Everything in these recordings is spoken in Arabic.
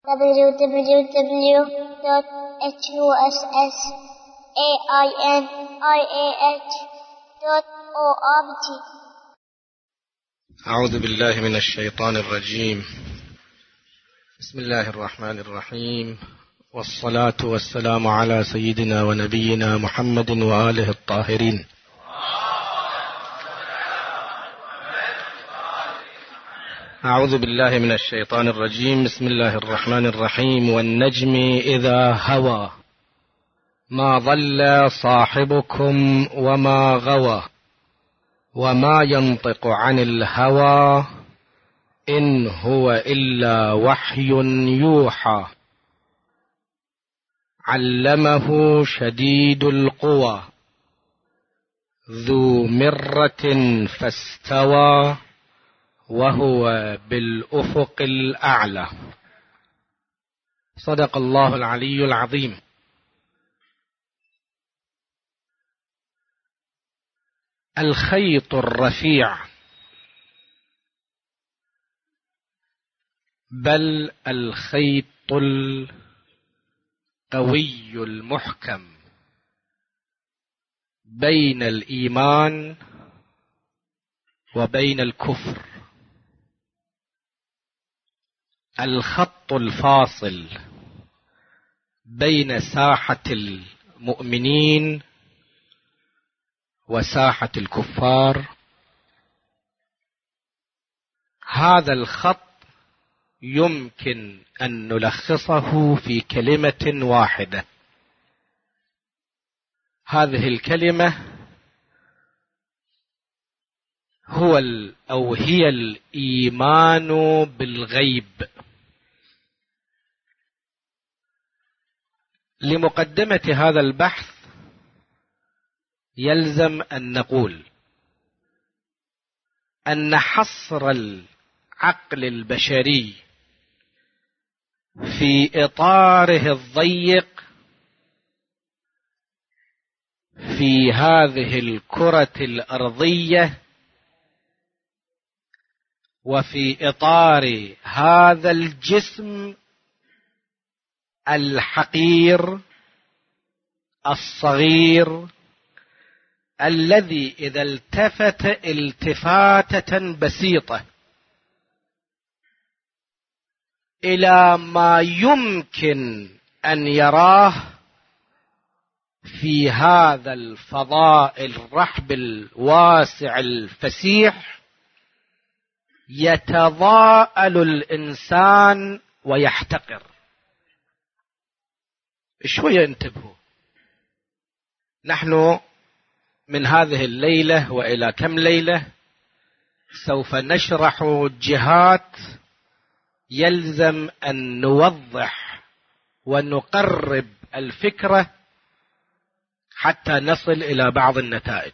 www.husainiah.org. أعوذ بالله من الشيطان الرجيم. بسم الله الرحمن الرحيم، والصلاة والسلام على سيدنا ونبينا محمد وآله الطاهرين. أعوذ بالله من الشيطان الرجيم. بسم الله الرحمن الرحيم. والنجم إذا هوى ما ضل صاحبكم وما غوى وما ينطق عن الهوى إن هو إلا وحي يوحى. علمه شديد القوى ذو مرة فاستوى وهو بالأفق الأعلى. صدق الله العلي العظيم. الخيط الرفيع، بل الخيط القوي المحكم بين الإيمان وبين الكفر، الخط الفاصل بين ساحة المؤمنين وساحة الكفار. هذا الخط يمكن أن نلخصه في كلمة واحدة. هذه الكلمة هي الإيمان بالغيب. لمقدمة هذا البحث يلزم أن نقول أن حصر العقل البشري في إطاره الضيق في هذه الكرة الأرضية وفي إطار هذا الجسم الحقير الصغير الذي إذا التفت التفاتة بسيطة إلى ما يمكن أن يراه في هذا الفضاء الرحب الواسع الفسيح، يتضاءل الإنسان ويحتقر. شوية انتبهوا، نحن من هذه الليلة وإلى كم ليلة سوف نشرح جهات يلزم أن نوضح ونقرب الفكرة حتى نصل إلى بعض النتائج،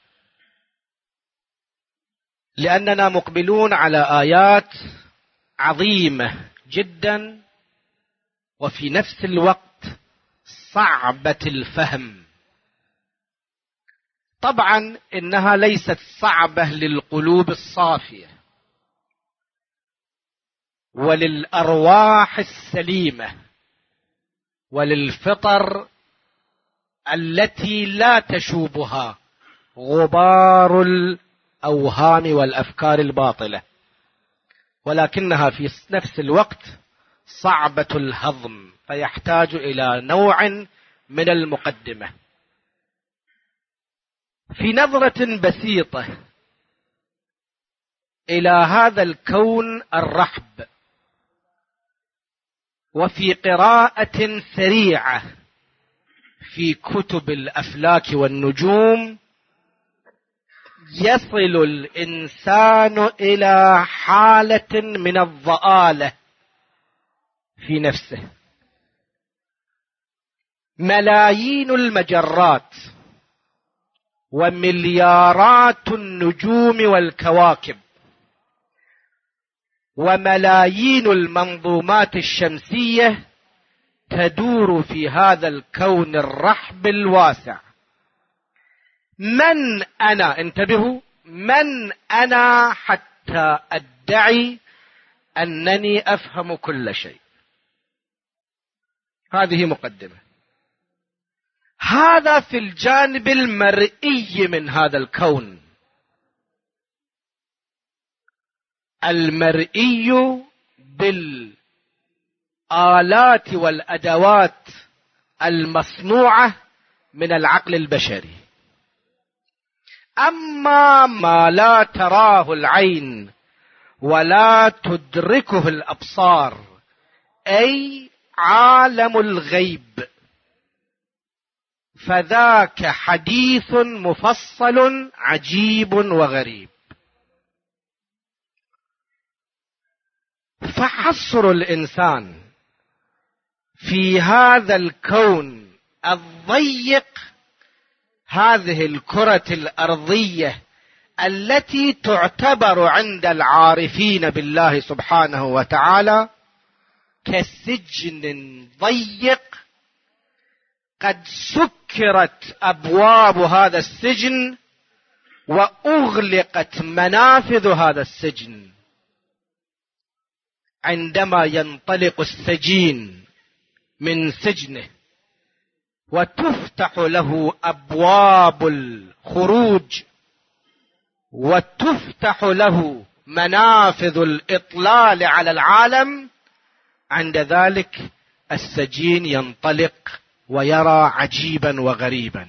لأننا مقبلون على آيات عظيمة جدا وفي نفس الوقت صعبة الفهم. طبعا إنها ليست صعبة للقلوب الصافية وللأرواح السليمة وللفطر التي لا تشوبها غبار الأوهام والأفكار الباطلة، ولكنها في نفس الوقت صعبة الهضم، فيحتاج إلى نوع من المقدمة. في نظرة بسيطة إلى هذا الكون الرحب، وفي قراءة سريعة في كتب الأفلاك والنجوم، يصل الإنسان إلى حالة من الضآلة في نفسه. ملايين المجرات ومليارات النجوم والكواكب وملايين المنظومات الشمسية تدور في هذا الكون الرحب الواسع. من أنا؟ انتبهوا، من أنا حتى أدعي أنني أفهم كل شيء؟ هذه مقدمة. هذا في الجانب المرئي من هذا الكون. المرئي بالآلات والأدوات المصنوعة من العقل البشري. أما ما لا تراه العين ولا تدركه الأبصار، أي عالم الغيب، فذاك حديث مفصل عجيب وغريب. فحصر الإنسان في هذا الكون الضيق، هذه الكرة الأرضية التي تعتبر عند العارفين بالله سبحانه وتعالى كسجن ضيق، قد سكرت أبواب هذا السجن وأغلقت منافذ هذا السجن. عندما ينطلق السجين من سجنه وتفتح له أبواب الخروج وتفتح له منافذ الإطلال على العالم، عند ذلك السجين ينطلق ويرى عجيبا وغريبا.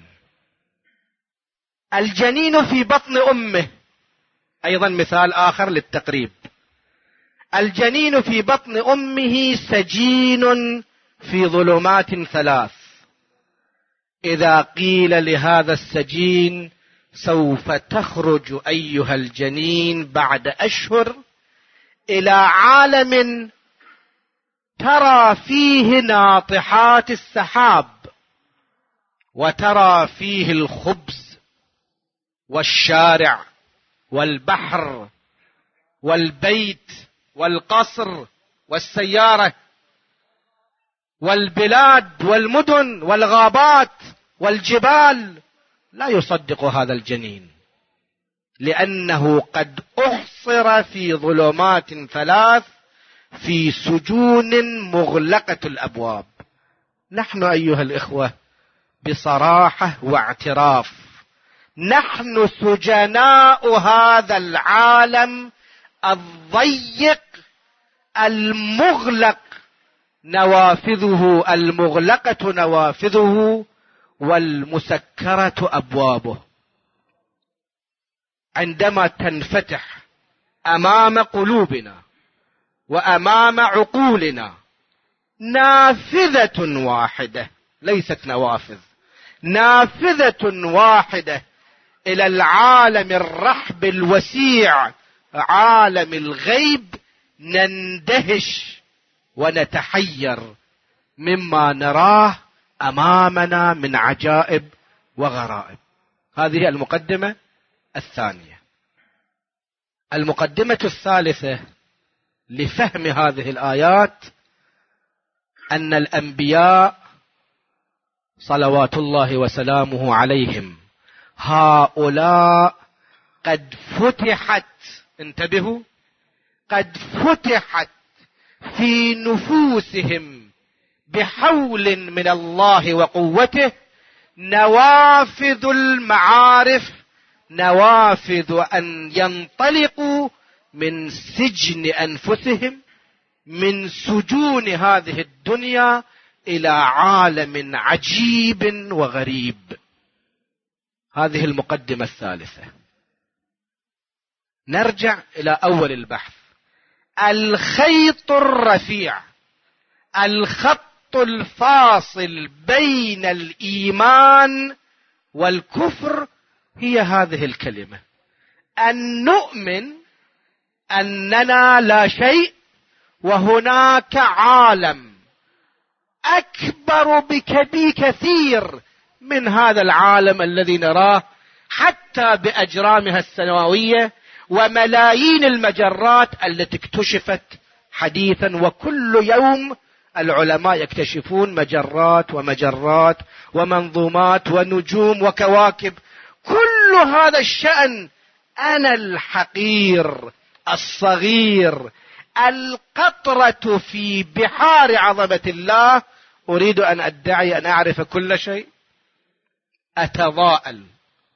الجنين في بطن أمه، أيضا مثال آخر للتقريب. الجنين في بطن أمه سجين في ظلمات ثلاث. إذا قيل لهذا السجين سوف تخرج أيها الجنين بعد أشهر إلى عالم ترى فيه ناطحات السحاب، وترى فيه الخبز والشارع والبحر والبيت والقصر والسيارة والبلاد والمدن والغابات والجبال، لا يصدق هذا الجنين، لأنه قد أحصر في ظلمات ثلاث، في سجون مغلقة الأبواب. نحن أيها الإخوة بصراحة واعتراف، نحن سجناء هذا العالم الضيق المغلق نوافذه، المغلقة نوافذه والمسكرة أبوابه. عندما تنفتح أمام قلوبنا وأمام عقولنا نافذة واحدة، ليست نوافذ، نافذة واحدة إلى العالم الرحب الوسيع، عالم الغيب، نندهش ونتحير مما نراه أمامنا من عجائب وغرائب. هذه المقدمة الثانية. المقدمة الثالثة لفهم هذه الآيات أن الأنبياء صلوات الله وسلامه عليهم هؤلاء قد فتحت، انتبهوا، قد فتحت في نفوسهم بحول من الله وقوته نوافذ المعارف، نوافذ أن ينطلقوا من سجن أنفسهم، من سجون هذه الدنيا إلى عالم عجيب وغريب. هذه المقدمة الثالثة. نرجع إلى أول البحث. الخيط الرفيع، الخط الفاصل بين الإيمان والكفر هي هذه الكلمة: أن نؤمن أننا لا شيء وهناك عالم أكبر بكثير من هذا العالم الذي نراه حتى بأجرامها السماوية وملايين المجرات التي اكتشفت حديثا، وكل يوم العلماء يكتشفون مجرات ومجرات ومنظومات ونجوم وكواكب. كل هذا الشأن أنا الحقير الصغير القطرة في بحار عظمة الله أريد أن أدعي أن أعرف كل شيء؟ أتضاءل.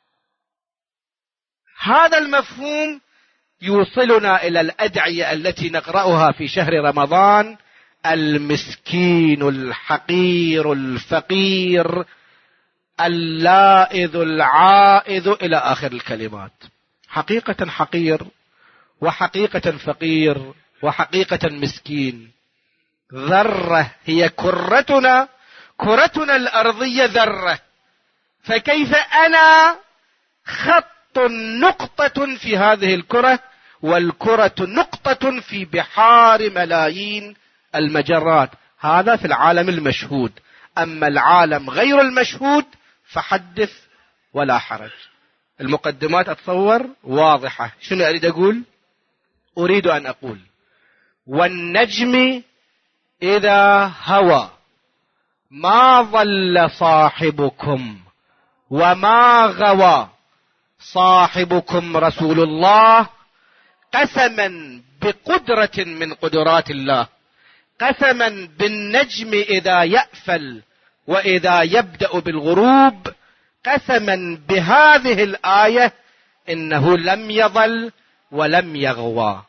هذا المفهوم يوصلنا إلى الأدعية التي نقرأها في شهر رمضان: المسكين الحقير الفقير اللائذ العائذ إلى آخر الكلمات. حقيقة حقير، وحقيقة فقير، وحقيقة مسكين. ذرة هي كرتنا الأرضية ذرة، فكيف أنا خط نقطة في هذه الكرة، والكرة نقطة في بحار ملايين المجرات. هذا في العالم المشهود. أما العالم غير المشهود فحدث ولا حرج. المقدمات أتصور واضحة. شنو أريد أقول؟ أريد أن أقول: والنجم إذا هوى ما ضل صاحبكم وما غوى صاحبكم رسول الله، قسما بقدرة من قدرات الله، قسما بالنجم إذا يأفل وإذا يبدأ بالغروب، قسما بهذه الآية إنه لم يضل ولم يغوى.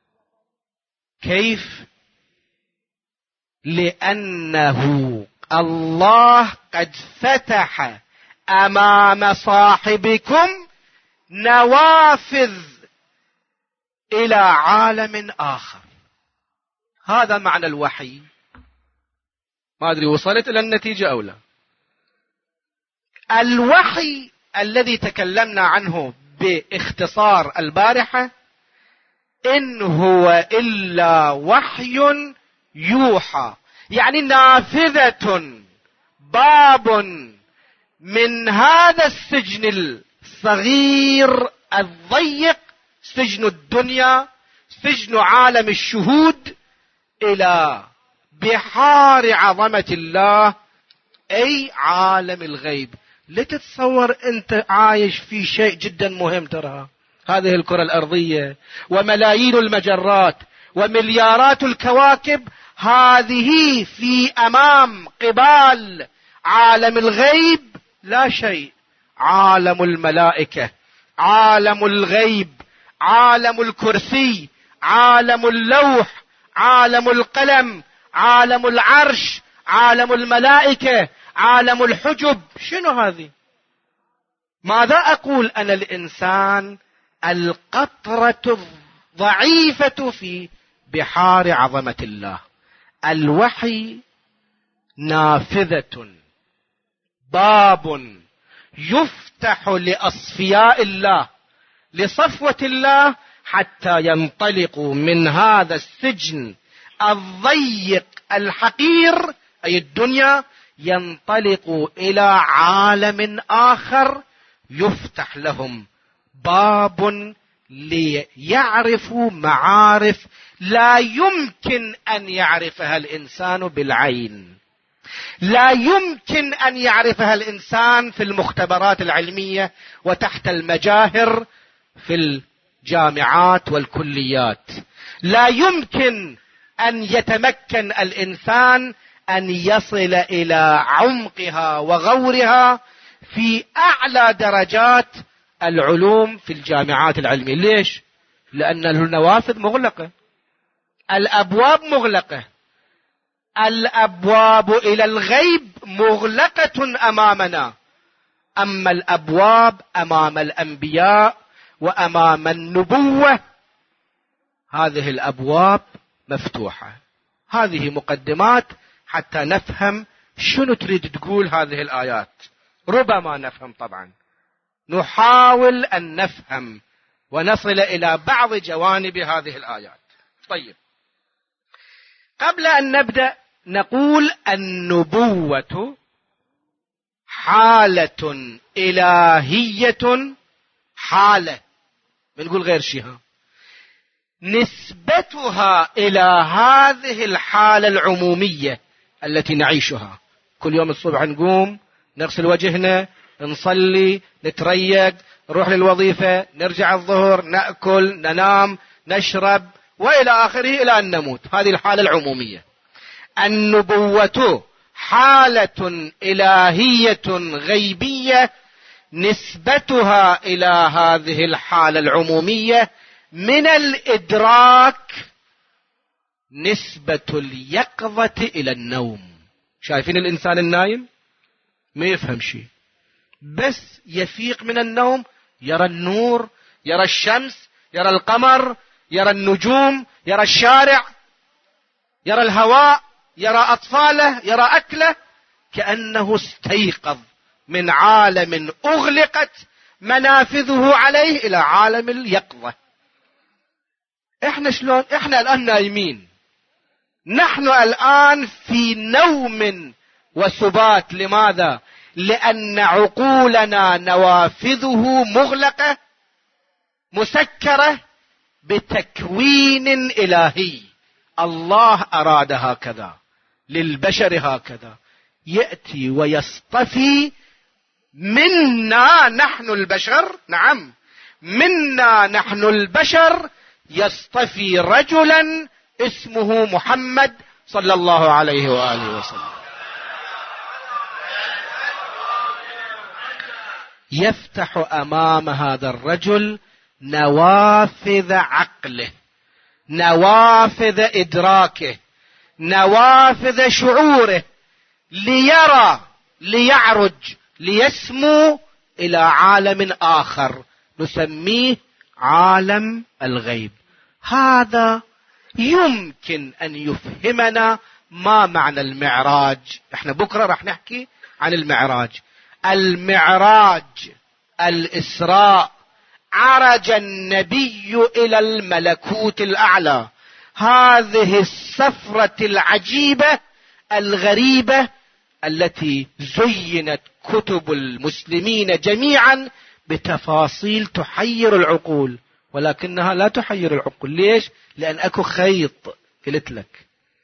كيف؟ لأنه الله قد فتح أمام صاحبكم نوافذ إلى عالم آخر. هذا معنى الوحي. ما أدري وصلت إلى النتيجة أو لا. الوحي الذي تكلمنا عنه باختصار البارحة إن هو إلا وحي يوحى، يعني نافذة، باب من هذا السجن الصغير الضيق، سجن الدنيا، سجن عالم الشهود، إلى بحار عظمة الله، أي عالم الغيب. لتتصور أنت عايش في شيء جدا مهم. ترى هذه الكرة الأرضية وملايين المجرات ومليارات الكواكب، هذه في أمام قبال عالم الغيب لا شيء. عالم الملائكة، عالم الغيب، عالم الكرسي، عالم اللوح، عالم القلم، عالم العرش، عالم الملائكة، عالم الحجب. شنو هذه؟ ماذا أقول؟ أنا الإنسان القطرة الضعيفة في بحار عظمة الله. الوحي نافذة، باب يفتح لأصفياء الله، لصفوة الله، حتى ينطلقوا من هذا السجن الضيق الحقير أي الدنيا، ينطلقوا إلى عالم آخر، يفتح لهم باب ليعرفوا معارف لا يمكن أن يعرفها الإنسان بالعين، لا يمكن أن يعرفها الإنسان في المختبرات العلمية وتحت المجاهر في الجامعات والكليات. لا يمكن أن يتمكن الإنسان أن يصل إلى عمقها وغورها في أعلى درجات العلوم في الجامعات العلمية. ليش؟ لأن النوافذ مغلقة، الأبواب مغلقة، الأبواب إلى الغيب مغلقة أمامنا، أما الأبواب أمام الأنبياء وأمام النبوة هذه الأبواب مفتوحة. هذه مقدمات حتى نفهم شنو تريد تقول هذه الآيات. ربما نفهم، طبعا نحاول أن نفهم ونصل إلى بعض جوانب هذه الآيات. طيب، قبل أن نبدأ نقول النبوة حالة إلهية، حالة، بنقول غير شيء، نسبتها إلى هذه الحالة العمومية التي نعيشها. كل يوم الصبح نقوم نغسل وجهنا، نصلي، نتريق، نروح للوظيفة، نرجع الظهر، نأكل، ننام، نشرب، وإلى آخره إلى أن نموت. هذه الحالة العمومية. النبوة حالة إلهية غيبية نسبتها إلى هذه الحالة العمومية من الإدراك نسبة اليقظة إلى النوم. شايفين الإنسان النايم ما يفهم شيء، بس يفيق من النوم يرى النور، يرى الشمس، يرى القمر، يرى النجوم، يرى الشارع، يرى الهواء، يرى أطفاله، يرى أكله، كأنه استيقظ من عالم أغلقت منافذه عليه إلى عالم اليقظة. إحنا شلون؟ إحنا الآن نايمين، نحن الآن في نوم وسبات. لماذا؟ لأن عقولنا نوافذه مغلقة مسكرة بتكوين إلهي. الله أراد هكذا للبشر، هكذا يأتي ويصطفي منا نحن البشر، نعم منا نحن البشر، يصطفي رجلا اسمه محمد صلى الله عليه وآله وسلم، يفتح أمام هذا الرجل نوافذ عقله، نوافذ إدراكه، نوافذ شعوره، ليرى، ليعرج، ليسمو إلى عالم آخر نسميه عالم الغيب. هذا يمكن أن يفهمنا ما معنى المعراج. احنا بكرة راح نحكي عن المعراج. المعراج، الإسراء، عرج النبي إلى الملكوت الأعلى. هذه السفرة العجيبة الغريبة التي زينت كتب المسلمين جميعا بتفاصيل تحير العقول، ولكنها لا تحير العقول. ليش؟ لأن أكو خيط، قلت لك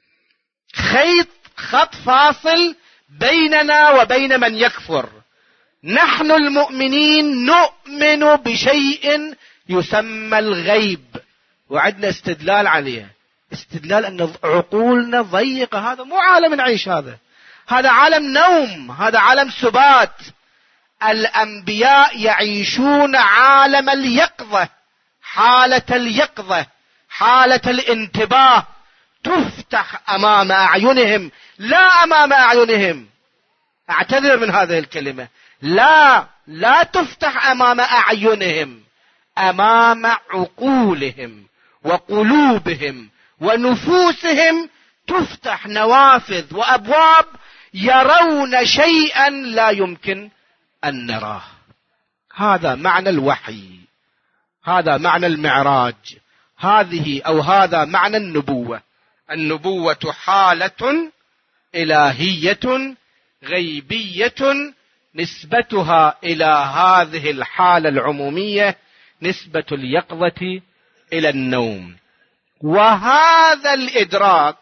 خط فاصل بيننا وبين من يكفر. نحن المؤمنين نؤمن بشيء يسمى الغيب، وعندنا استدلال عليه، استدلال أن عقولنا ضيقة. هذا مو عالم نعيش، هذا عالم نوم، هذا عالم سبات. الأنبياء يعيشون عالم اليقظة، حالة اليقظة، حالة الانتباه، تفتح أمام أعينهم، لا أمام أعينهم، أعتذر من هذه الكلمة، لا تفتح أمام أعينهم، أمام عقولهم وقلوبهم ونفوسهم تفتح نوافذ وأبواب، يرون شيئا لا يمكن أن نراه. هذا معنى الوحي، هذا معنى المعراج، هذا معنى النبوة. النبوة حالة إلهية غيبية نسبتها إلى هذه الحالة العمومية نسبة اليقظة إلى النوم. وهذا الإدراك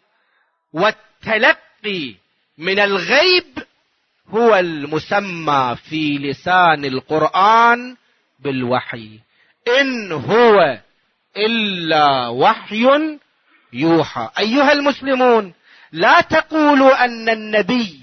والتلقي من الغيب هو المسمى في لسان القرآن بالوحي. إن هو إلا وحي يوحى. أيها المسلمون، لا تقولوا أن النبي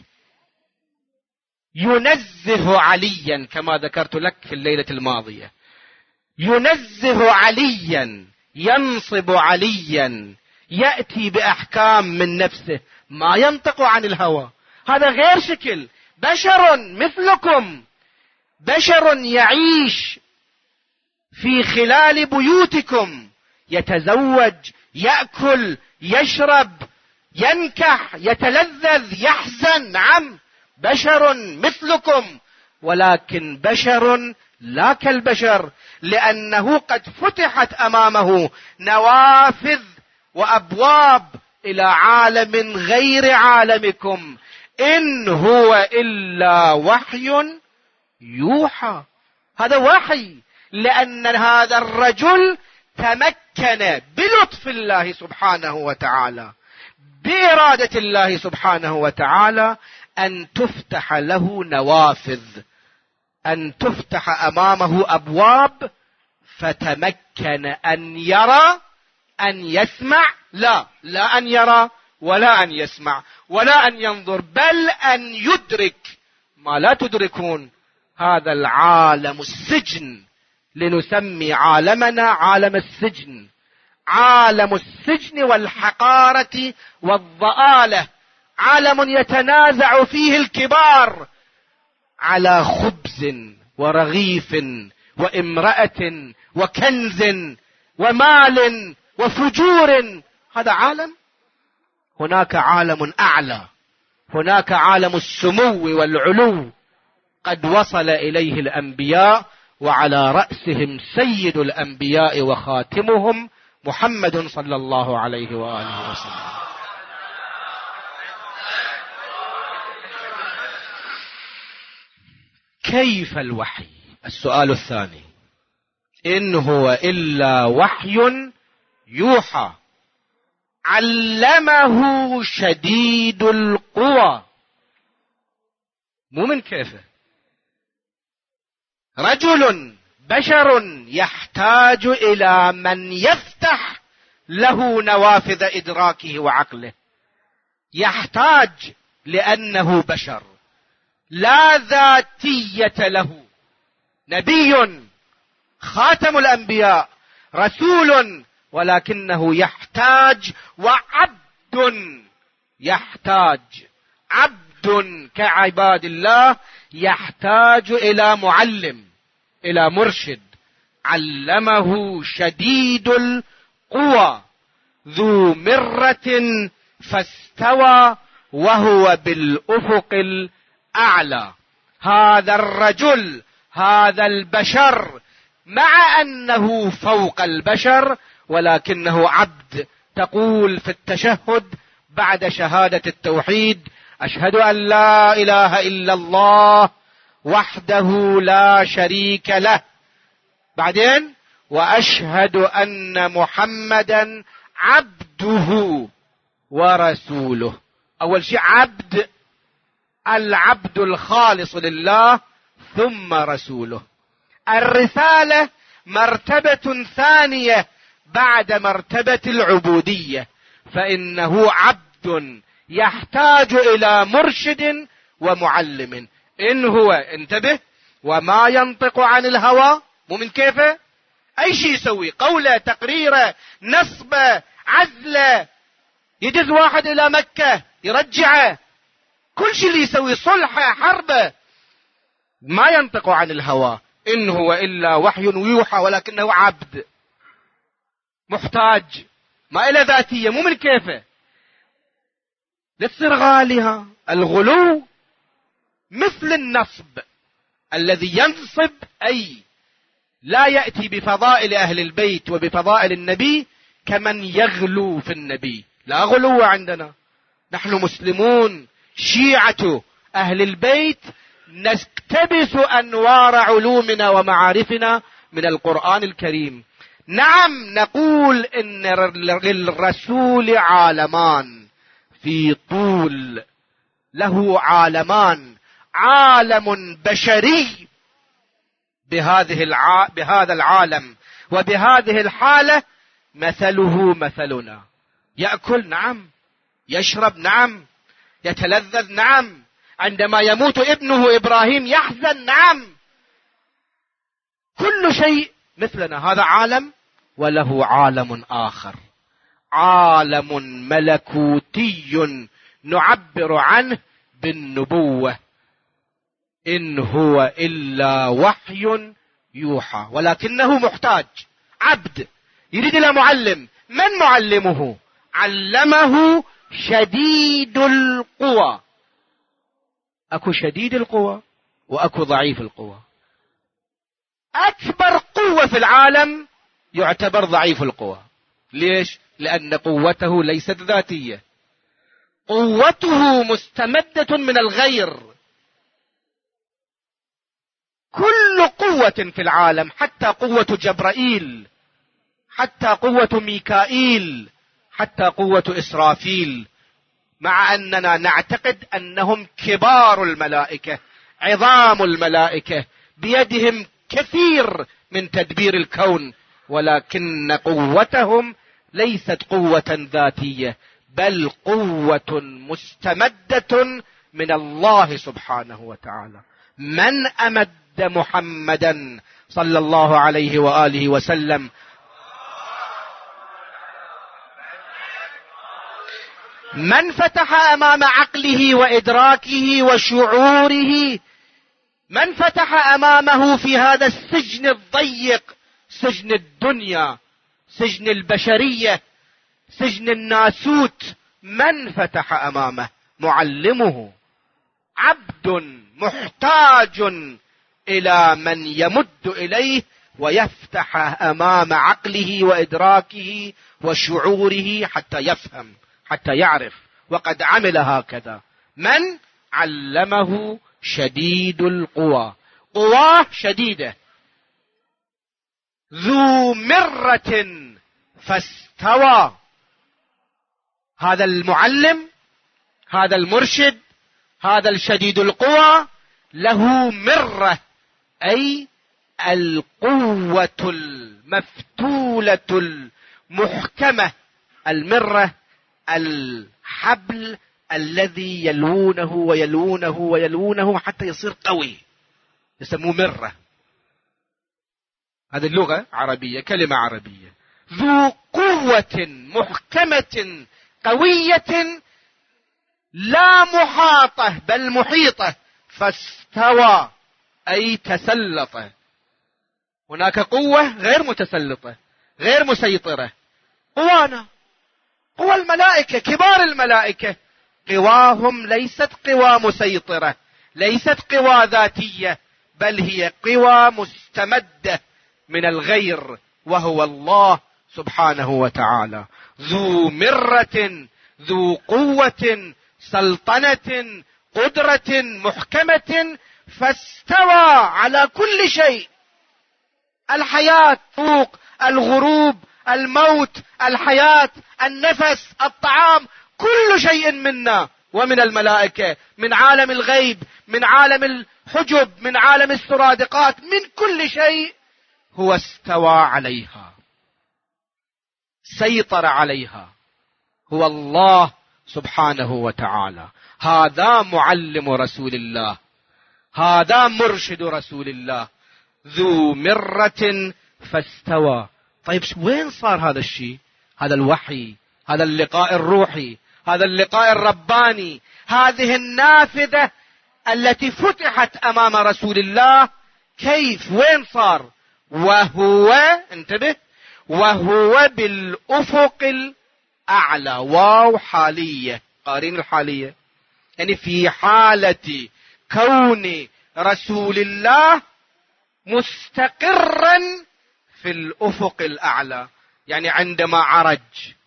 ينزه عليا كما ذكرت لك في الليلة الماضية، ينزه عليا، ينصب عليا، يأتي بأحكام من نفسه، ما ينطق عن الهوى. هذا غير شكل، بشر مثلكم، بشر يعيش في خلال بيوتكم، يتزوج، يأكل، يشرب، ينكح، يتلذذ، يحزن. نعم، بشر مثلكم، ولكن بشر لا كالبشر، لأنه قد فتحت أمامه نوافذ وأبواب إلى عالم غير عالمكم. إن هو إلا وحي يوحى. هذا وحي، لأن هذا الرجل تمكن بلطف الله سبحانه وتعالى، بإرادة الله سبحانه وتعالى، أن تفتح له نوافذ، أن تفتح أمامه أبواب، فتمكن أن يرى، أن يسمع، لا أن يرى ولا أن يسمع ولا أن ينظر، بل أن يدرك ما لا تدركون. هذا العالم السجن، لنسمي عالمنا عالم السجن، عالم السجن والحقارة والضآلة، عالم يتنازع فيه الكبار على خبز ورغيف وامرأة وكنز ومال وفجور. هذا عالم. هناك عالم أعلى، هناك عالم السمو والعلو قد وصل إليه الأنبياء، وعلى رأسهم سيد الأنبياء وخاتمهم محمد صلى الله عليه وآله وسلم. كيف الوحي؟ السؤال الثاني: إن هو إلا وحي يوحى علمه شديد القوى. مو من كيفه، رجل بشر يحتاج إلى من يفتح له نوافذ إدراكه وعقله، يحتاج لأنه بشر لا ذاتية له، نبي خاتم الأنبياء رسول، ولكنه يحتاج، وعبد يحتاج، عبد كعباد الله يحتاج إلى معلم، إلى مرشد. علمه شديد القوى ذو مرة فاستوى وهو بالأفق الأعلى. هذا الرجل، هذا البشر، مع أنه فوق البشر ولكنه عبد. تقول في التشهد بعد شهادة التوحيد: أشهد أن لا إله إلا الله وحده لا شريك له. بعدين: وأشهد أن محمدا عبده ورسوله. أول شيء عبد، العبد الخالص لله، ثم رسوله. الرسالة مرتبة ثانية بعد مرتبة العبودية، فإنه عبد يحتاج إلى مرشد ومعلم. إن هو، انتبه، وما ينطق عن الهوى، مو من كيفه، أي شيء يسوي، قوله، تقريره، نصبه، عزله، يدز واحد إلى مكة يرجعه، كل شيء اللي يسوي، صلحه، حربه، ما ينطق عن الهوى. إن هو إلا وحي يوحى، ولكنه عبد محتاج، ما إلى ذاتية، مو من كيفه. لاسترغالها الغلو مثل النصب الذي ينصب، أي لا يأتي بفضائل أهل البيت وبفضائل النبي كمن يغلو في النبي. لا غلو عندنا، نحن مسلمون شيعة أهل البيت، نكتبس أنوار علومنا ومعارفنا من القرآن الكريم. نعم، نقول إن للرسول عالمان في طول، له عالمان، عالم بشري بهذا العالم وبهذه الحالة، مثله مثلنا، يأكل نعم، يشرب نعم، يتلذذ نعم، عندما يموت ابنه إبراهيم يحزن نعم، كل شيء مثلنا. هذا عالم، وله عالم آخر، عالم ملكوتي نعبر عنه بالنبوة. إن هو إلا وحي يوحى، ولكنه محتاج، عبد يريد إلى معلم. من معلمه؟ علمه شديد القوى. أكو شديد القوى وأكو ضعيف القوى. أكبر قوة في العالم يعتبر ضعيف القوى. ليش؟ لأن قوته ليست ذاتية، قوته مستمدة من الغير. كل قوة في العالم، حتى قوة جبرائيل، حتى قوة ميكائيل، حتى قوة إسرافيل، مع أننا نعتقد أنهم كبار الملائكة، عظام الملائكة، بيدهم كثير من تدبير الكون، ولكن قوتهم ليست قوة ذاتية، بل قوة مستمدة من الله سبحانه وتعالى. من أمد محمدا صلى الله عليه وآله وسلم؟ من فتح أمام عقله وإدراكه وشعوره، من فتح أمامه في هذا السجن الضيق، سجن الدنيا، سجن البشرية، سجن الناسوت، من فتح أمامه؟ معلمه. عبد محتاج إلى من يمد إليه ويفتح أمام عقله وإدراكه وشعوره حتى يفهم، حتى يعرف. وقد عمل هكذا. من علمه؟ شديد القوى، قواه شديدة، ذو مرة فاستوى. هذا المعلم، هذا المرشد، هذا الشديد القوى له مرة، أي القوة المفتولة المحكمة. المرة الحبل الذي يلونه ويلونه ويلونه حتى يصير قوي، يسموه مرة. هذه اللغة عربية، كلمة عربية. ذو قوة محكمة قوية لا محاطة بل محيطة، فاستوى أي تسلط. هناك قوة غير متسلطة، غير مسيطرة. قوانا، قوى الملائكة، كبار الملائكة، قواهم ليست قوى مسيطرة، ليست قوى ذاتية، بل هي قوى مستمدة من الغير وهو الله سبحانه وتعالى. ذو مرة، ذو قوة، سلطنة، قدرة محكمة، فاستوى على كل شيء. الحياة، فوق الغروب، الموت، الحياة، النفس، الطعام، كل شيء منا ومن الملائكة، من عالم الغيب، من عالم الحجب، من عالم السرادقات، من كل شيء هو استوى عليها، سيطر عليها، هو الله سبحانه وتعالى. هذا معلم رسول الله، هذا مرشد رسول الله، ذو مرة فاستوى. طيب وين صار هذا الشيء؟ هذا الوحي، هذا اللقاء الروحي، هذا اللقاء الرباني، هذه النافذة التي فتحت أمام رسول الله. كيف؟ وين صار؟ وهو، انتبه، وهو بالأفق الأعلى. واو حالية، قارين الحالية، يعني في حالة كون رسول الله مستقرا في الأفق الأعلى. يعني عندما عرج،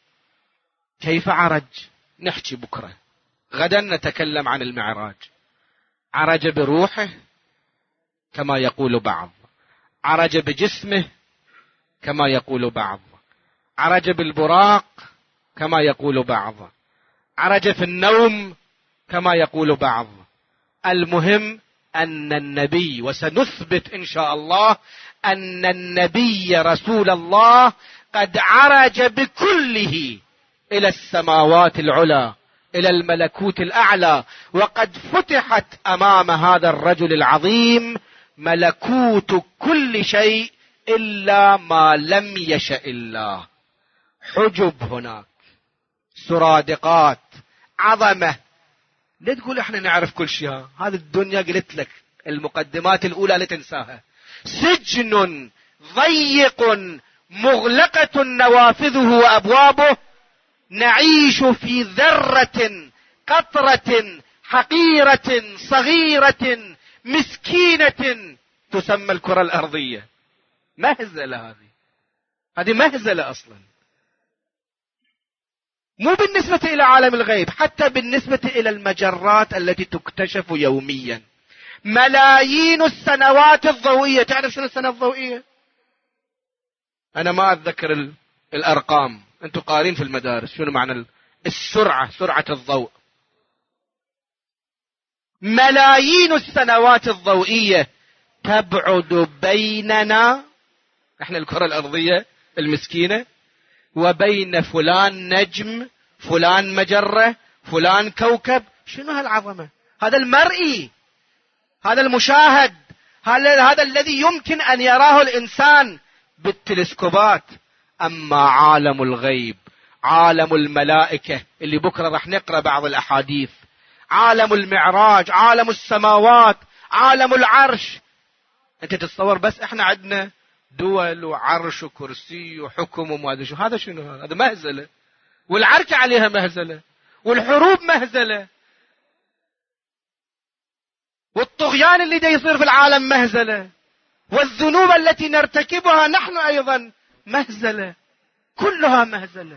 كيف عرج؟ نحكي بكرة، غدا نتكلم عن المعراج. عرج بروحه كما يقول بعض، عرج بجسمه كما يقول بعض، عرج بالبراق كما يقول بعض، عرج في النوم كما يقول بعض. المهم أن النبي، وسنثبت إن شاء الله أن النبي رسول الله قد عرج بكله إلى السماوات العلى، إلى الملكوت الأعلى، وقد فتحت أمام هذا الرجل العظيم ملكوت كل شيء إلا ما لم يشأ الله. حجب هناك، سرادقات، عظمة. لا تقول احنا نعرف كل شيء، هذه الدنيا قلت لك المقدمات الأولى لا تنساها. سجن ضيق مغلقة نوافذه وأبوابه، نعيش في ذرة، قطرة حقيرة صغيرة مسكينة تسمى الكرة الأرضية. مهزلة، هذه مهزلة أصلا، مو بالنسبة إلى عالم الغيب، حتى بالنسبة إلى المجرات التي تكتشف يوميا. ملايين السنوات الضوئية. تعرف شنو السنة الضوئية؟ أنا ما أتذكر الأرقام، أنتم قارين في المدارس شنو معنى السرعة، سرعة الضوء. ملايين السنوات الضوئية تبعد بيننا، احنا الكرة الأرضية المسكينة، وبين فلان نجم فلان مجرة، فلان كوكب. شنو هالعظمة؟ هذا المرئي، هذا المشاهد، هذا الذي يمكن أن يراه الإنسان بالتلسكوبات. أما عالم الغيب، عالم الملائكة اللي بكرة رح نقرأ بعض الأحاديث، عالم المعراج، عالم السماوات، عالم العرش. أنت تتصور بس إحنا عندنا دول وعرش وكرسي وحكم وما أدري شو. هذا شنو؟ هذا مهزلة، والعركة عليها مهزلة، والحروب مهزلة، والطغيان اللي دا يصير في العالم مهزلة، والذنوب التي نرتكبها نحن أيضا مهزلة، كلها مهزلة.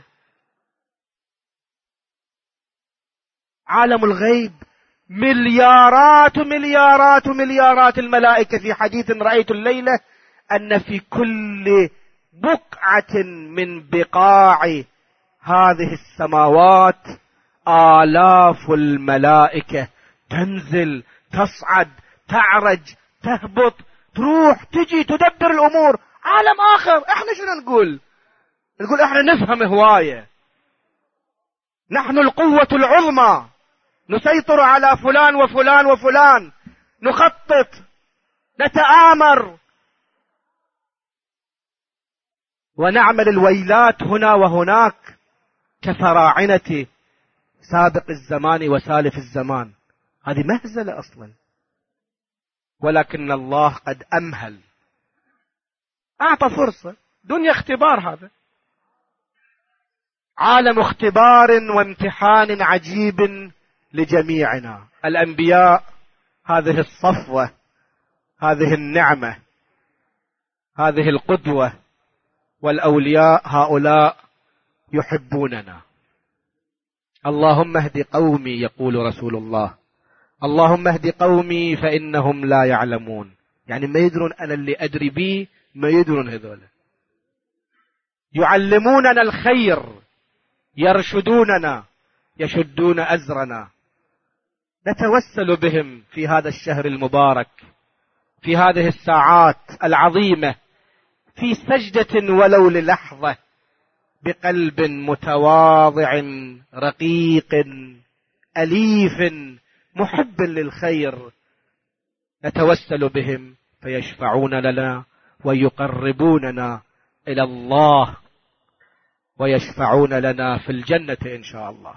عالم الغيب مليارات ومليارات ومليارات الملائكة. في حديث رأيت الليلة أن في كل بقعة من بقاع هذه السماوات آلاف الملائكة تنزل، تصعد، تعرج، تهبط، تروح، تجي، تدبر الأمور. عالم آخر. احنا شنو نقول؟ نقول احنا نفهم هواية، نحن القوة العظمى، نسيطر على فلان وفلان وفلان، نخطط، نتآمر، ونعمل الويلات هنا وهناك كفراعنة سابق الزمان وسالف الزمان. هذه مهزلة أصلا. ولكن الله قد أمهل، أعطى فرصة، دنيا اختبار. هذا عالم اختبار وامتحان عجيب لجميعنا. الأنبياء هذه الصفوة، هذه النعمة، هذه القدوة، والأولياء هؤلاء يحبوننا. اللهم اهد قومي، يقول رسول الله، اللهم اهد قومي فإنهم لا يعلمون. يعني ما يدرون أنا اللي أدري به، ما يدرون هذول. يعلموننا الخير، يرشدوننا، يشدون أزرنا. نتوسل بهم في هذا الشهر المبارك، في هذه الساعات العظيمة، في سجدة ولو للحظة، بقلب متواضع رقيق أليف محب للخير. نتوسل بهم فيشفعون لنا ويقربوننا إلى الله، ويشفعون لنا في الجنة إن شاء الله.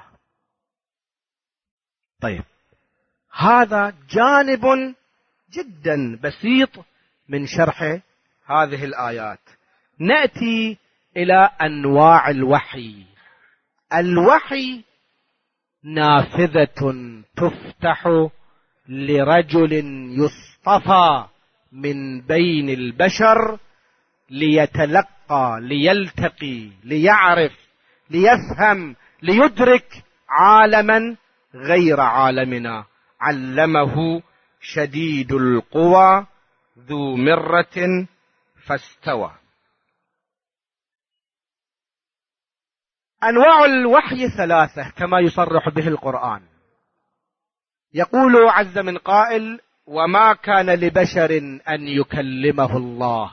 طيب، هذا جانب جدا بسيط من شرح هذه الآيات. نأتي إلى أنواع الوحي. الوحي نافذة تفتح لرجل يصطفى من بين البشر ليتلقى، ليلتقي، ليعرف، ليفهم، ليدرك عالما غير عالمنا. علمه شديد القوى ذو مرة فاستوى. أنواع الوحي ثلاثة كما يصرح به القرآن. يقول عز من قائل: وما كان لبشر أن يكلمه الله.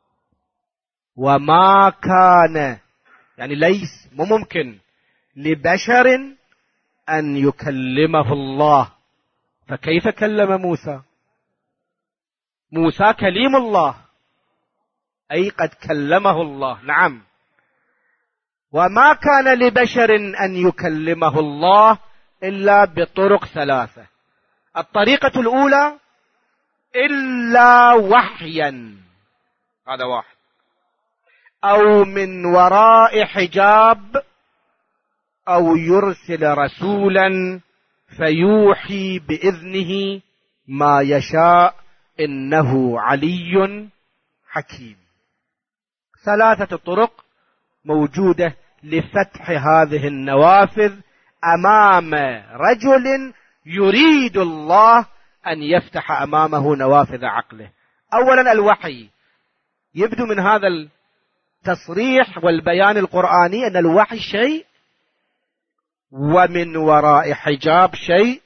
وما كان يعني ليس، ممكن لبشر أن يكلمه الله. فكيف كلم موسى؟ موسى كليم الله، أي قد كلمه الله. نعم. وما كان لبشر أن يكلمه الله إلا بطرق ثلاثة. الطريقة الأولى إلا وحيا، هذا واحد، أو من وراء حجاب، أو يرسل رسولا فيوحي بإذنه ما يشاء إنه علي حكيم. ثلاثة طرق موجودة لفتح هذه النوافذ أمام رجل يريد الله أن يفتح أمامه نوافذ عقله. أولا الوحي. يبدو من هذا التصريح والبيان القرآني أن الوحي شيء، ومن وراء حجاب شيء،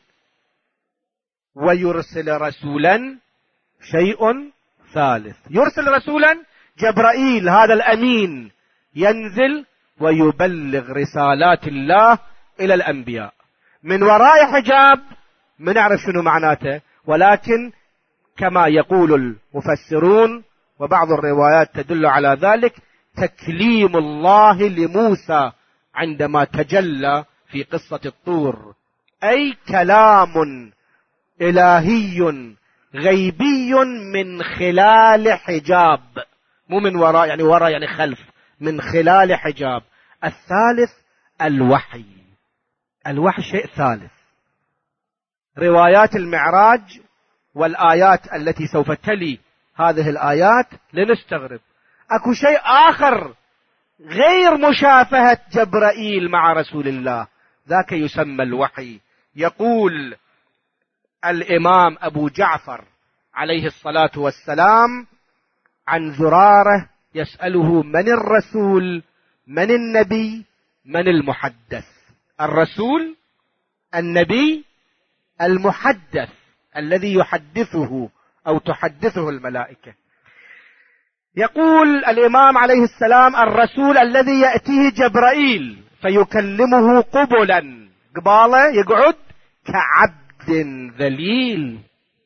ويرسل رسولا شيء ثالث. يرسل رسولا جبرائيل، هذا الأمين، ينزل ويبلغ رسالات الله إلى الأنبياء. من وراء حجاب ما نعرف شنو معناته، ولكن كما يقول المفسرون وبعض الروايات تدل على ذلك، تكليم الله لموسى عندما تجلى في قصة الطور، أي كلام إلهي غيبي من خلال حجاب، مو من وراء، يعني وراء يعني خلف، من خلال حجاب. الثالث الوحي. الوحي شيء ثالث. روايات المعراج والآيات التي سوف تلي هذه الآيات لنستغرب. أكو شيء آخر غير مشافهة جبرائيل مع رسول الله، ذاك يسمى الوحي. يقول الإمام أبو جعفر عليه الصلاة والسلام عن زرارة يسأله: من الرسول، من النبي، من المحدث؟ الرسول، النبي، المحدث الذي يحدثه أو تحدثه الملائكة. يقول الإمام عليه السلام: الرسول الذي يأتيه جبرائيل فيكلمه قبلا، قبالة يقعد كعبد ذليل.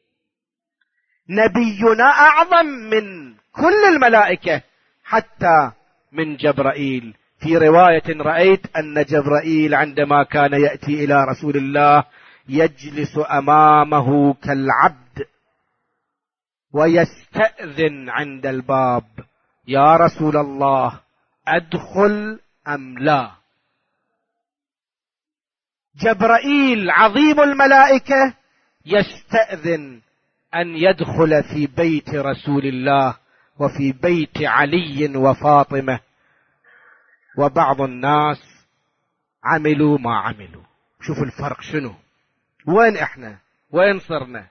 نبينا أعظم من كل الملائكة حتى من جبرائيل. في رواية رأيت أن جبرائيل عندما كان يأتي إلى رسول الله يجلس أمامه كالعبد ويستأذن عند الباب: يا رسول الله أدخل أم لا؟ جبرائيل عظيم الملائكة يستأذن أن يدخل في بيت رسول الله وفي بيت علي وفاطمة. وبعض الناس عملوا ما عملوا. شوفوا الفرق شنو، وين احنا، وين صرنا.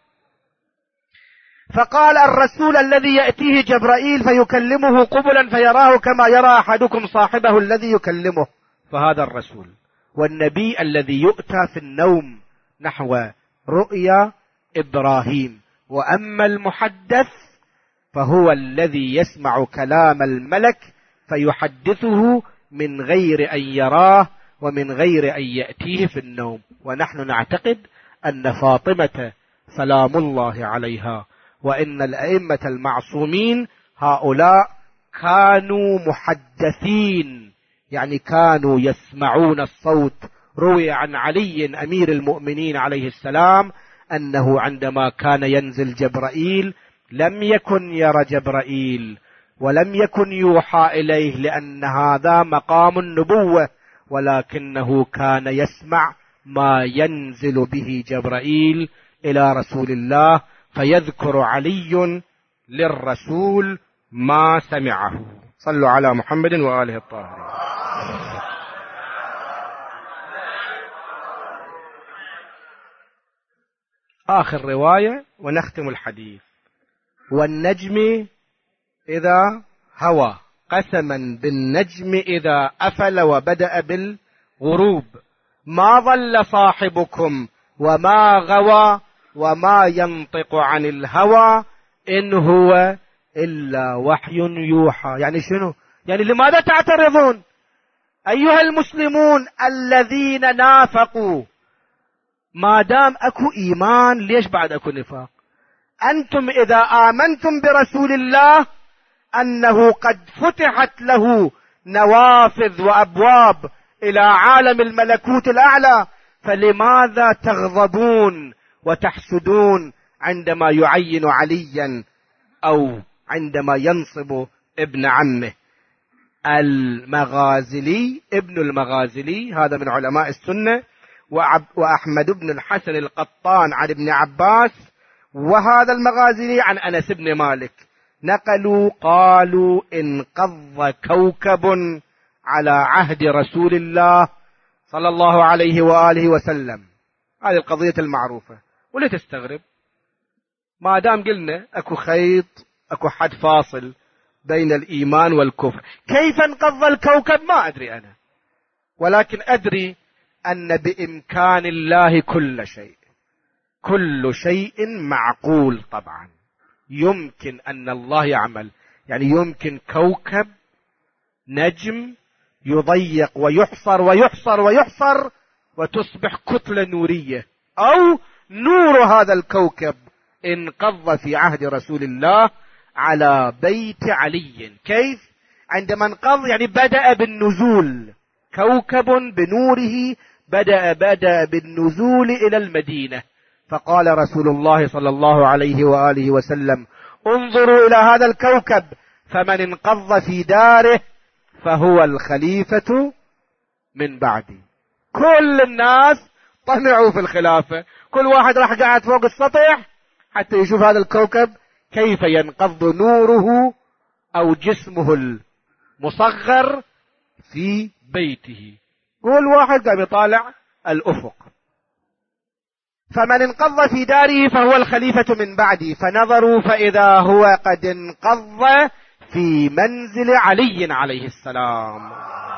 فقال: الرسول الذي يأتيه جبرائيل فيكلمه قبلا فيراه كما يرى أحدكم صاحبه الذي يكلمه، فهذا الرسول. والنبي الذي يؤتى في النوم نحو رؤيا إبراهيم. وأما المحدث فهو الذي يسمع كلام الملك فيحدثه من غير أن يراه ومن غير أن يأتيه في النوم. ونحن نعتقد أن فاطمة سلام الله عليها وإن الأئمة المعصومين هؤلاء كانوا محدثين، يعني كانوا يسمعون الصوت. روي عن علي أمير المؤمنين عليه السلام أنه عندما كان ينزل جبرائيل لم يكن يرى جبرائيل ولم يكن يوحى إليه، لأن هذا مقام النبوة، ولكنه كان يسمع ما ينزل به جبرائيل إلى رسول الله، فيذكر علي للرسول ما سمعه. صلوا على محمد وآله الطاهرين. آخر رواية ونختم الحديث: والنجم إذا هوى، قسما بالنجم إذا أفل وبدأ بالغروب، ما ضل صاحبكم وما غوى وما ينطق عن الهوى إن هو إلا وحي يوحى. يعني شنو؟ يعني لماذا تعترضون أيها المسلمون الذين نافقوا؟ ما دام أكو إيمان ليش بعد أكو نفاق؟ أنتم إذا آمنتم برسول الله أنه قد فتحت له نوافذ وأبواب إلى عالم الملكوت الأعلى، فلماذا تغضبون وتحسدون عندما يعين عليا أو عندما ينصب ابن عمه؟ المغازلي، ابن المغازلي هذا من علماء السنة، وأحمد بن الحسن القطان عن ابن عباس، وهذا المغازلي عن أنس بن مالك، نقلوا قالوا انقض كوكب على عهد رسول الله صلى الله عليه وآله وسلم. هذه القضية المعروفة، ولا تستغرب ما دام قلنا أكو خيط، أكو حد فاصل بين الإيمان والكفر. كيف انقض الكوكب ما أدري أنا، ولكن أدري أن بإمكان الله كل شيء، كل شيء معقول. طبعا يمكن أن الله يعمل، يعني يمكن كوكب نجم يضيق ويحصر ويحصر ويحصر وتصبح كتلة نورية، أو نور هذا الكوكب انقض في عهد رسول الله على بيت علي. كيف؟ عندما انقض يعني بدأ بالنزول، كوكب بنوره بدأ بالنزول إلى المدينة. فقال رسول الله صلى الله عليه وآله وسلم: انظروا إلى هذا الكوكب، فمن انقض في داره فهو الخليفة من بعدي. كل الناس طمعوا في الخلافة، كل واحد راح قاعد فوق السطح حتى يشوف هذا الكوكب كيف ينقض نوره أو جسمه المصغر في بيته. كل واحد قام يطالع الأفق. فمن انقض في داره فهو الخليفة من بعدي. فنظروا فإذا هو قد انقض في منزل علي عليه السلام.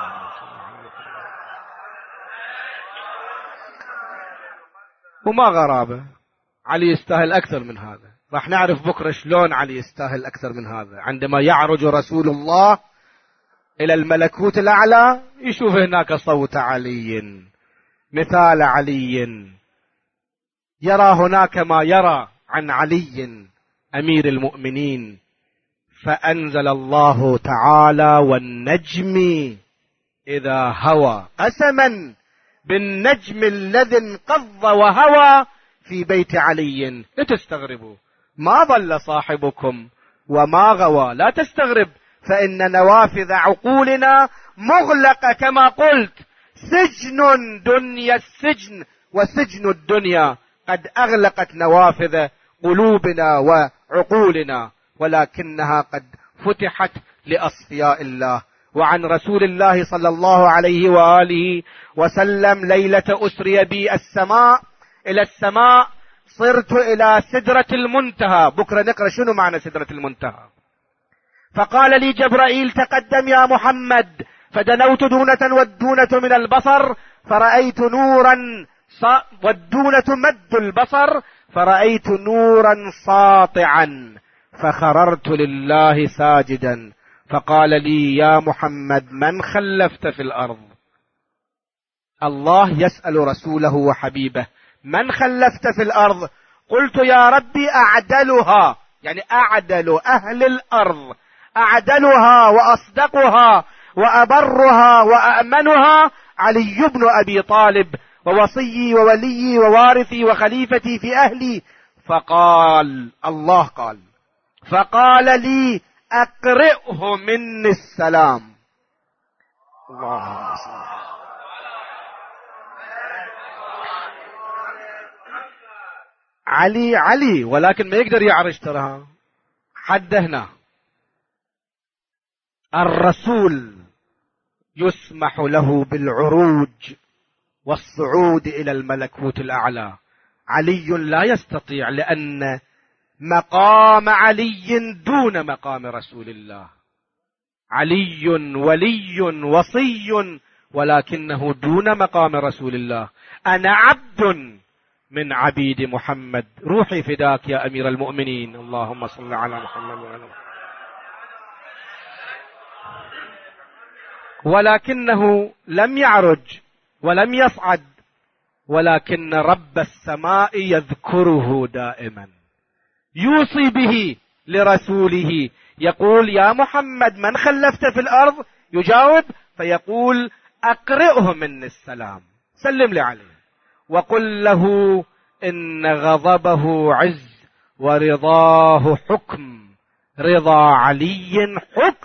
وما غرابة، علي يستاهل أكثر من هذا. راح نعرف بكرة شلون علي يستاهل أكثر من هذا. عندما يعرج رسول الله إلى الملكوت الأعلى يشوف هناك صوت علي، مثال علي، يرى هناك ما يرى عن علي أمير المؤمنين. فأنزل الله تعالى: والنجم إذا هوى، قسما بالنجم الذي انقض وهوى في بيت علي. لا تستغربوا، ما ضل صاحبكم وما غوى. لا تستغرب، فإن نوافذ عقولنا مغلقة كما قلت. سجن دنيا السجن وسجن الدنيا قد أغلقت نوافذ قلوبنا وعقولنا، ولكنها قد فتحت لأصفياء الله. وعن رسول الله صلى الله عليه وآله وسلم: ليلة أسري بي إلى السماء صرت إلى سدرة المنتهى. بكرة نقرأ شنو معنى سدرة المنتهى. فقال لي جبرائيل: تقدم يا محمد. فدنوت دونة، والدونة من البصر، فرأيت نورا، والدونة مد البصر، فرأيت نورا ساطعا، فخررت لله ساجدا. فقال لي: يا محمد، من خلفت في الأرض؟ الله يسأل رسوله وحبيبه: من خلفت في الأرض؟ قلت: يا ربي أعدلها، يعني أعدل أهل الأرض، أعدلها وأصدقها وأبرها وأأمنها علي بن أبي طالب، ووصيي ووليي ووارثي وخليفتي في أهلي. فقال الله قال: فقال لي: أقرئه مني السلام. اللهم صل. علي ولكن ما يقدر يعرج تراها حد هنا. الرسول يسمح له بالعروج والصعود إلى الملكوت الأعلى. علي لا يستطيع، لأن مقام علي دون مقام رسول الله. علي ولي وصي، ولكنه دون مقام رسول الله. أنا عبد من عبيد محمد، روحي فداك يا أمير المؤمنين. اللهم صل على محمد وعلى محمد. ولكنه لم يعرج ولم يصعد، ولكن رب السماء يذكره دائما، يوصي به لرسوله، يقول: يا محمد، من خلفت في الأرض؟ يجاوب فيقول: أقرئه مني السلام، سلم لي عليه، وقل له إن غضبه عز ورضاه حكم. رضا علي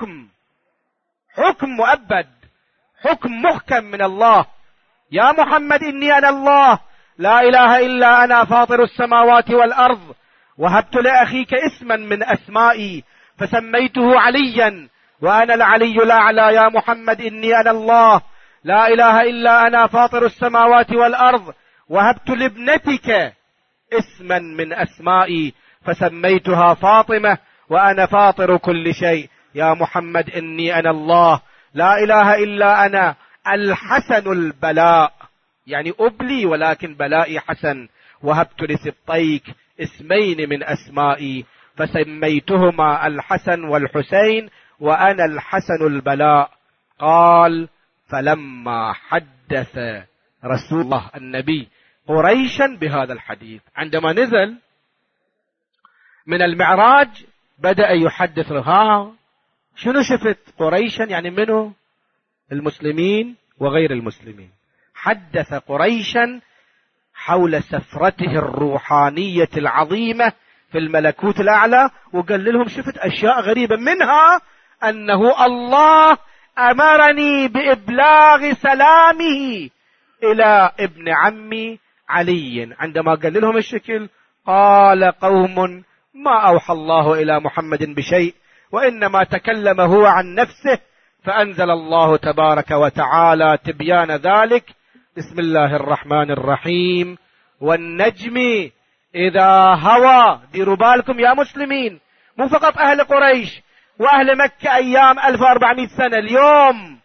حكم مؤبد، حكم محكم من الله. يا محمد، إني أنا الله، لا إله إلا أنا، فاطر السماوات والأرض، وهبت لأخيك اسما من أسمائي فسميته عليا، وأنا العلي الأعلى. يا محمد، إني أنا الله، لا إله إلا أنا، فاطر السماوات والأرض، وهبت لابنتك اسما من أسمائي فسميتها فاطمة، وأنا فاطر كل شيء. يا محمد، إني أنا الله، لا إله إلا أنا، الحسن البلاء، يعني أبلي ولكن بلائي حسن. وهبت لسبطيك اسمين من أسمائي فسميتهما الحسن والحسين، وأنا الحسن البلاء. قال: فلما حدث رسول الله النبي قريشا بهذا الحديث. عندما نزل من المعراج بدأ يحدث ها شنو شفت؟ قريشا يعني منه؟ المسلمين وغير المسلمين. حدث قريشا حول سفرته الروحانية العظيمة في الملكوت الأعلى، وقال لهم شفت أشياء غريبة، منها أنه الله أمرني بإبلاغ سلامه إلى ابن عمي علي. عندما قال لهم الشكل قال قوم ما أوحى الله إلى محمد بشيء، وإنما تكلم هو عن نفسه، فأنزل الله تبارك وتعالى تبيان ذلك. بسم الله الرحمن الرحيم والنجم إذا هوى. ديروا بالكم يا مسلمين، مو فقط أهل قريش وأهل مكة أيام 1400 سنة، اليوم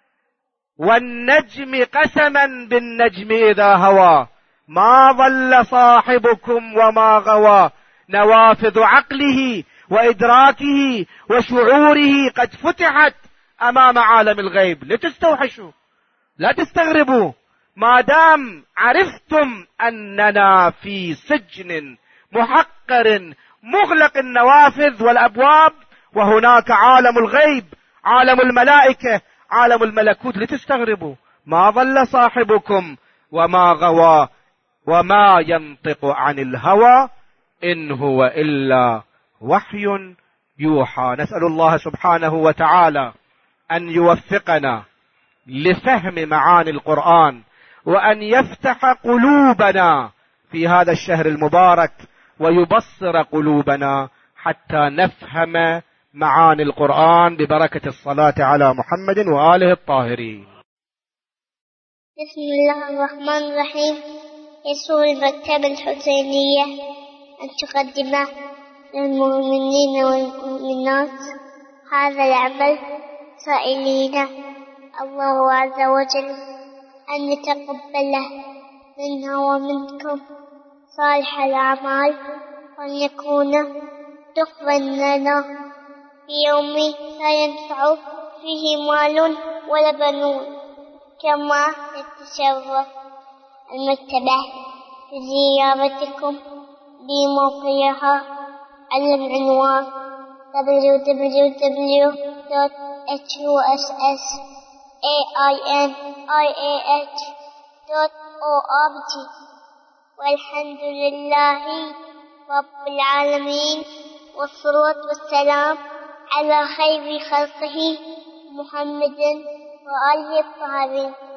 والنجم قسما بالنجم إذا هوى ما ضل صاحبكم وما غوى. نوافذ عقله وإدراكه وشعوره قد فتحت أمام عالم الغيب. لا تستوحشوا، لا تستغربوا، ما دام عرفتم أننا في سجن محقر مغلق النوافذ والأبواب، وهناك عالم الغيب، عالم الملائكة، عالم الملكوت. لتستغربوا، ما ضل صاحبكم وما غوى وما ينطق عن الهوى إن هو إلا وحي يوحى. نسأل الله سبحانه وتعالى أن يوفقنا لفهم معاني القرآن، وأن يفتح قلوبنا في هذا الشهر المبارك، ويبصر قلوبنا حتى نفهم معاني القرآن ببركة الصلاة على محمد وآله الطاهرين. بسم الله الرحمن الرحيم. يسر المكتبة الحسينية أن تقدم للمؤمنين والمؤمنات هذا العمل، سائلين الله عز وجل أن يتقبله منا ومنكم صالح الأعمال، وأن يكون دخلا لنا في يوم لا ينفع فيه مال ولا بنون. كما يتشرف المكتبة بزيارتكم بموقعها على العنوان www.hussainih.org. والحمد لله رب العالمين، والصلاة والسلام على خير خلقه محمد وآله الطاهرين.